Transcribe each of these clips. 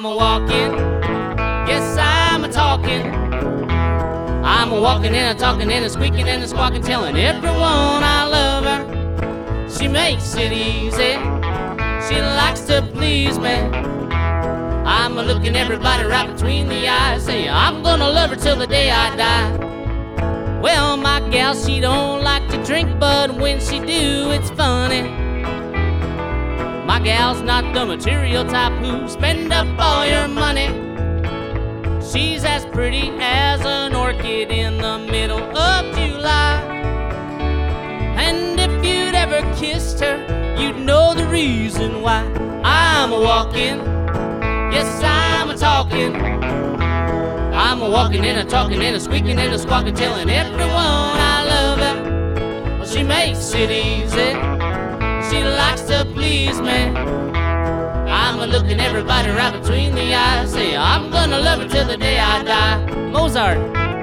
I'm a walking, yes, I'm a talking. I'm a walking and a talking and a squeaking and a squawking, telling everyone I love her. She makes it easy, she likes to please me. I'm a looking everybody right between the eyes, say I'm gonna love her till the day I die. Well, my gal, she don't like to drink, but when she do, it's funny. My gal's not the material type who spend up all your money. She's as pretty as an orchid in the middle of July. And if you'd ever kissed her, you'd know the reason why. I'm a walking, yes, I'm a talking. I'm a walking and a talking and a squeaking and a squawking, telling everyone I love her. Well, she makes it easy, she likes to please me. I'm a looking everybody right between the eyes, say I'm gonna love her till the day I die. Mozart.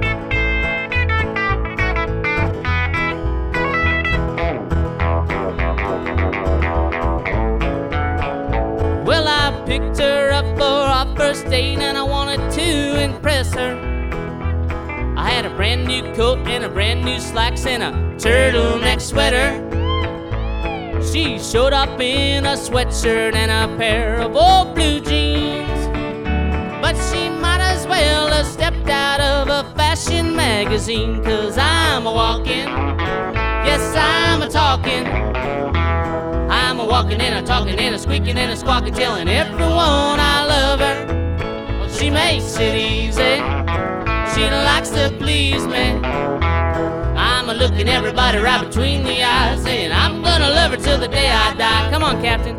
Well, I picked her up for our first date and I wanted to impress her. I had a brand new coat and a brand new slacks and a turtleneck sweater. She showed up in a sweatshirt and a pair of old blue jeans. But she might as well have stepped out of a fashion magazine, 'cause I'm a walking, yes, I'm a talking. I'm a walking and a talking and a squeaking and a squawking, telling everyone I love her. Well, she makes it easy, she likes to please me. I'm a looking everybody right between the eyes, saying I'm gonna love her till the day I die. Come on, Captain.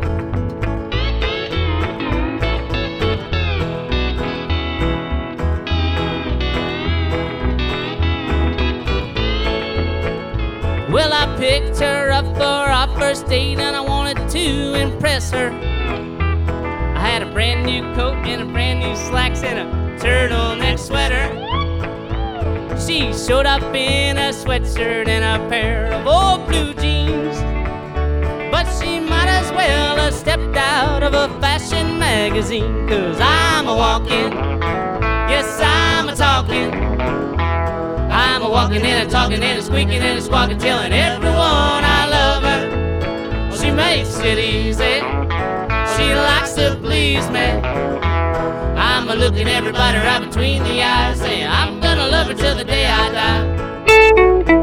Well, I picked her up for our first date and I wanted to impress her. I had a brand new coat and a brand new slacks and a turtleneck sweater. She showed up in a sweatshirt and a pair of old blue jeans. But she might as well have stepped out of a fashion magazine, 'cause I'm a walking, yes, I'm a talking. I'm a walking and a talking and a squeaking and a squawking, telling everyone I love her. Well, she makes it easy, she likes to please me. I'm a looking everybody right between the eyes, saying I'm gonna love her till the day I die.